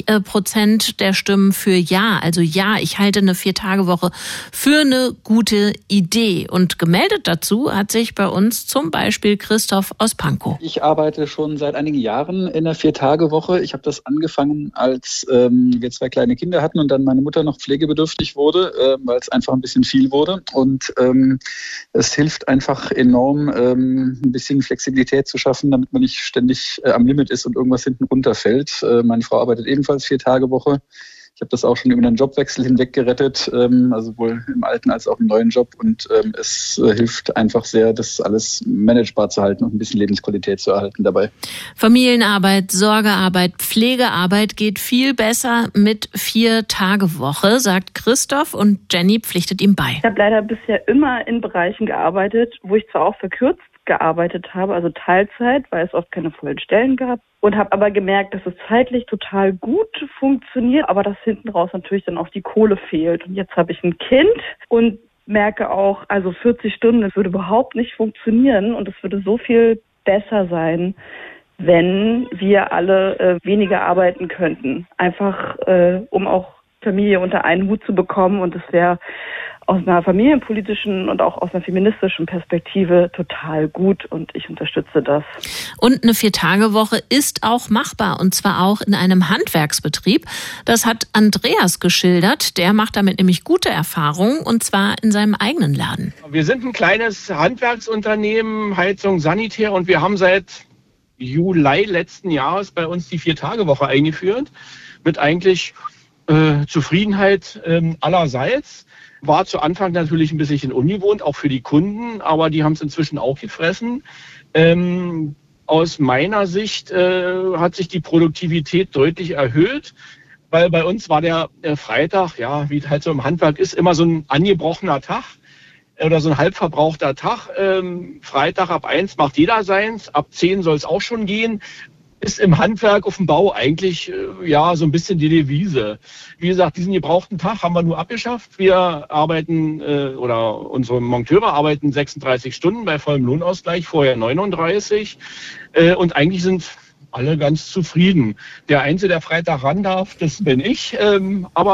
Prozent der Stimmen für Ja. Also ja, ich halte eine Vier-Tage-Woche für eine gute Idee. Und gemeldet dazu hat sich bei uns zum Beispiel Christoph aus Pankow. Ich arbeite schon seit einigen Jahren in einer Vier-Tage-Woche. Ich habe das angefangen, als ähm, wir zwei kleine Kinder hatten und dann meine Mutter noch pflegebedürftig wurde, äh, weil es einfach ein bisschen viel wurde. Und ähm, es hilft einfach enorm, ähm, ein bisschen Flexibilität zu schaffen, damit man nicht ständig äh, am Limit ist und irgendwas hinten runterfällt. Äh, meine Frau arbeitet ebenfalls Vier-Tage-Woche. Ich habe das auch schon über einen Jobwechsel hinweg gerettet, also sowohl im alten als auch im neuen Job. Und es hilft einfach sehr, das alles managebar zu halten und ein bisschen Lebensqualität zu erhalten dabei. Familienarbeit, Sorgearbeit, Pflegearbeit geht viel besser mit Vier-Tage-Woche, sagt Christoph, und Jenny pflichtet ihm bei. Ich habe leider bisher immer in Bereichen gearbeitet, wo ich zwar auch verkürzt gearbeitet habe, also Teilzeit, weil es oft keine vollen Stellen gab, und habe aber gemerkt, dass es zeitlich total gut funktioniert, aber dass hinten raus natürlich dann auch die Kohle fehlt. Und jetzt habe ich ein Kind und merke auch, also vierzig Stunden, das würde überhaupt nicht funktionieren und es würde so viel besser sein, wenn wir alle äh, weniger arbeiten könnten. Einfach, äh, um auch Familie unter einen Hut zu bekommen, und es wäre aus einer familienpolitischen und auch aus einer feministischen Perspektive total gut, und ich unterstütze das. Und eine Vier-Tage-Woche ist auch machbar, und zwar auch in einem Handwerksbetrieb. Das hat Andreas geschildert. Der macht damit nämlich gute Erfahrungen, und zwar in seinem eigenen Laden. Wir sind ein kleines Handwerksunternehmen, Heizung, Sanitär, und wir haben seit Juli letzten Jahres bei uns die Vier-Tage-Woche eingeführt, mit eigentlich äh, Zufriedenheit äh, allerseits. War zu Anfang natürlich ein bisschen ungewohnt, auch für die Kunden, aber die haben es inzwischen auch gefressen. Ähm, aus meiner Sicht äh, hat sich die Produktivität deutlich erhöht, weil bei uns war der äh, Freitag, ja, wie es halt so im Handwerk ist, immer so ein angebrochener Tag oder so ein halbverbrauchter Tag. Ähm, Freitag ab eins macht jeder seins, ab zehn soll es auch schon gehen. Ist im Handwerk auf dem Bau eigentlich äh, ja so ein bisschen die Devise. Wie gesagt, diesen gebrauchten Tag haben wir nur abgeschafft. Wir arbeiten äh, oder unsere Monteure arbeiten sechsunddreißig Stunden bei vollem Lohnausgleich, vorher neununddreißig. Äh, und eigentlich sind alle ganz zufrieden. Der Einzige, der Freitag ran darf, das bin ich. Ähm, aber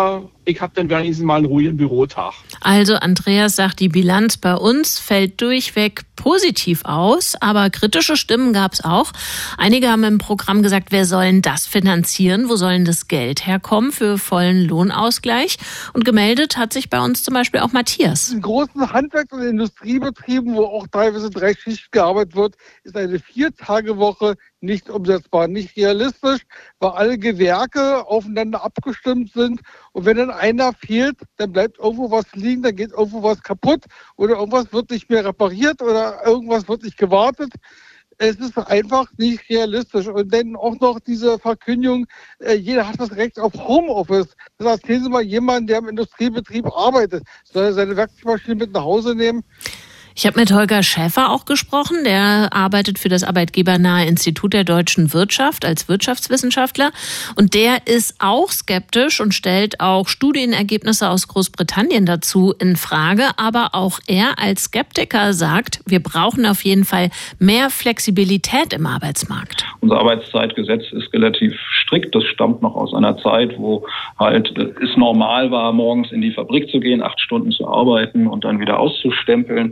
ich habe dann wenigstens mal einen ruhigen Bürotag. Also Andreas sagt, die Bilanz bei uns fällt durchweg positiv aus, aber kritische Stimmen gab es auch. Einige haben im Programm gesagt, wer soll denn das finanzieren? Wo soll denn das Geld herkommen für vollen Lohnausgleich? Und gemeldet hat sich bei uns zum Beispiel auch Matthias. In großen Handwerks- und Industriebetrieben, wo auch teilweise drei Schichten gearbeitet wird, ist eine Vier-Tage-Woche nicht umsetzbar, nicht realistisch, weil alle Gewerke aufeinander abgestimmt sind. Und wenn dann einer fehlt, dann bleibt irgendwo was liegen, dann geht irgendwo was kaputt oder irgendwas wird nicht mehr repariert oder irgendwas wird nicht gewartet. Es ist einfach nicht realistisch. Und dann auch noch diese Verkündigung, äh, jeder hat das Recht auf Homeoffice. Das erzählen Sie mal jemanden, der im Industriebetrieb arbeitet. Soll er seine Werkzeugmaschine mit nach Hause nehmen? Ich habe mit Holger Schäfer auch gesprochen. Der arbeitet für das Arbeitgebernahe Institut der deutschen Wirtschaft als Wirtschaftswissenschaftler. Und der ist auch skeptisch und stellt auch Studienergebnisse aus Großbritannien dazu in Frage. Aber auch er als Skeptiker sagt, wir brauchen auf jeden Fall mehr Flexibilität im Arbeitsmarkt. Unser Arbeitszeitgesetz ist relativ strikt. Das stammt noch aus einer Zeit, wo halt es normal war, morgens in die Fabrik zu gehen, acht Stunden zu arbeiten und dann wieder auszustempeln.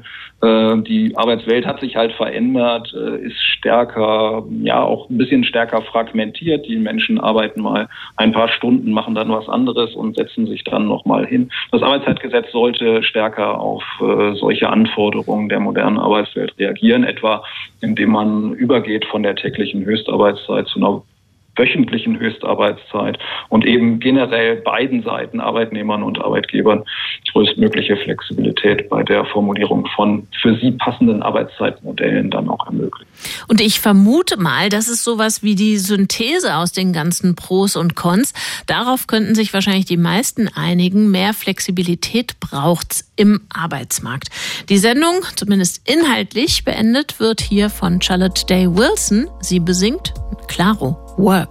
Die Arbeitswelt hat sich halt verändert, ist stärker, ja auch ein bisschen stärker fragmentiert. Die Menschen arbeiten mal ein paar Stunden, machen dann was anderes und setzen sich dann nochmal hin. Das Arbeitszeitgesetz sollte stärker auf solche Anforderungen der modernen Arbeitswelt reagieren, etwa indem man übergeht von der täglichen Höchstarbeitszeit zu einer wöchentlichen Höchstarbeitszeit und eben generell beiden Seiten, Arbeitnehmern und Arbeitgebern, größtmögliche Flexibilität bei der Formulierung von für sie passenden Arbeitszeitmodellen dann auch ermöglicht. Und ich vermute mal, das ist sowas wie die Synthese aus den ganzen Pros und Cons. Darauf könnten sich wahrscheinlich die meisten einigen. Mehr Flexibilität braucht's im Arbeitsmarkt. Die Sendung, zumindest inhaltlich, beendet wird hier von Charlotte Day Wilson. Sie besingt Claro, Work.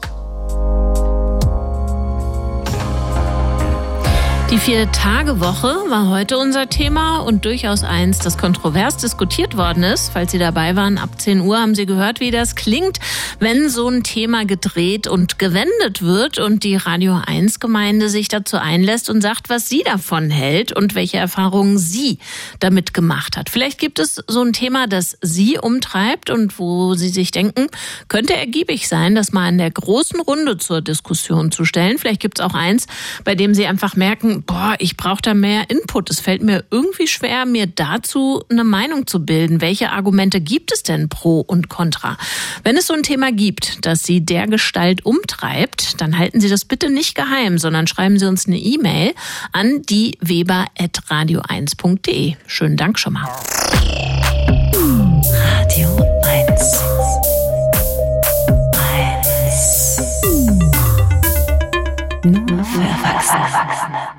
Die Vier-Tage-Woche war heute unser Thema und durchaus eins, das kontrovers diskutiert worden ist. Falls Sie dabei waren, ab zehn Uhr haben Sie gehört, wie das klingt, wenn so ein Thema gedreht und gewendet wird und die Radio eins Gemeinde sich dazu einlässt und sagt, was sie davon hält und welche Erfahrungen sie damit gemacht hat. Vielleicht gibt es so ein Thema, das Sie umtreibt und wo Sie sich denken, könnte ergiebig sein, das mal in der großen Runde zur Diskussion zu stellen. Vielleicht gibt es auch eins, bei dem Sie einfach merken, boah, ich brauche da mehr Input. Es fällt mir irgendwie schwer, mir dazu eine Meinung zu bilden. Welche Argumente gibt es denn pro und contra? Wenn es so ein Thema gibt, das Sie dergestalt umtreibt, dann halten Sie das bitte nicht geheim, sondern schreiben Sie uns eine E-Mail an die weber at radio eins punkt de. Schönen Dank schon mal. Radio eins. Nur für Erwachsene.